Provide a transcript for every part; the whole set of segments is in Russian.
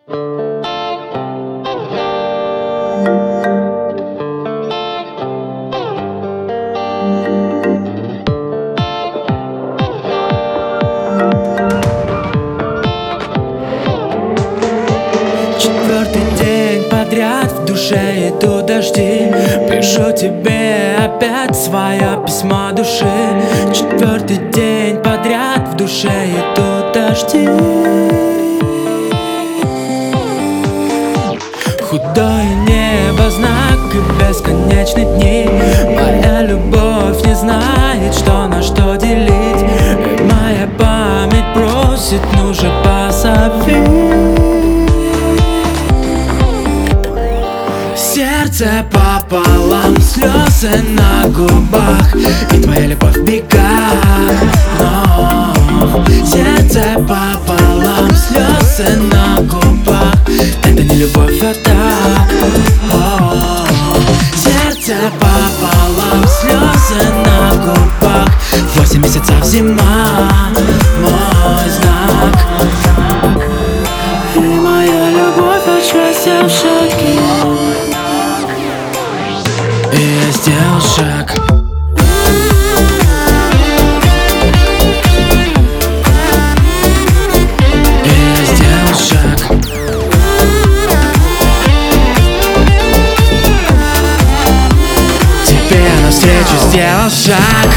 Четвертый день подряд в душе идут дожди. Пишу тебе опять свое письмо души. Четвертый день подряд в душе идут дожди. Худое небо, знак и бесконечные дни. Моя любовь не знает, что на что делить. И моя память просит, ну же позови. Сердце пополам, слезы на губах, и твоя любовь в бегах. Но сердце пополам, слезы на губах, это не любовь, а так. Сердце пополам, слезы на губах, 8 месяцев зима, мой знак. И моя любовь от счастья в шаге. И я сделал шаг. И я сделал шаг. Тебе навстречу сделал шаг.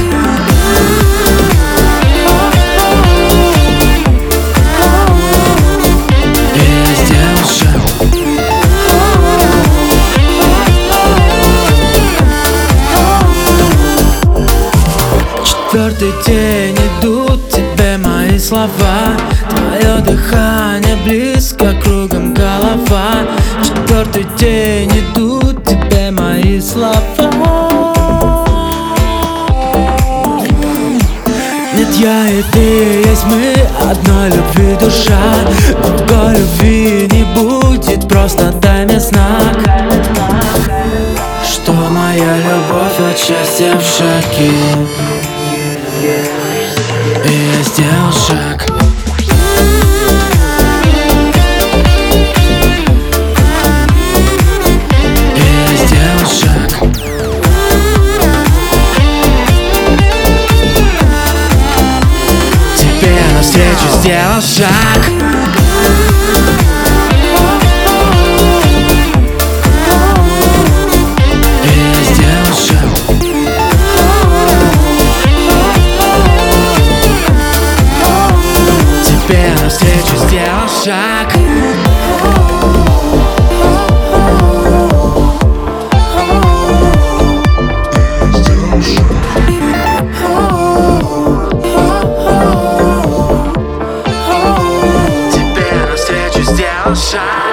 Четвертый день идут тебе мои слова. Твое дыхание близко, кругом голова. Четвертый день идут тебе мои слова. Нет, я и ты, есть мы, одной любви душа. Другой любви не будет, просто дай мне знак, что моя любовь от счастья в шаге. И я сделал шаг. И я сделал шаг. Тебе навстречу сделал шаг. Навстречу сделал шаг. Тебе навстречу сделал шаг.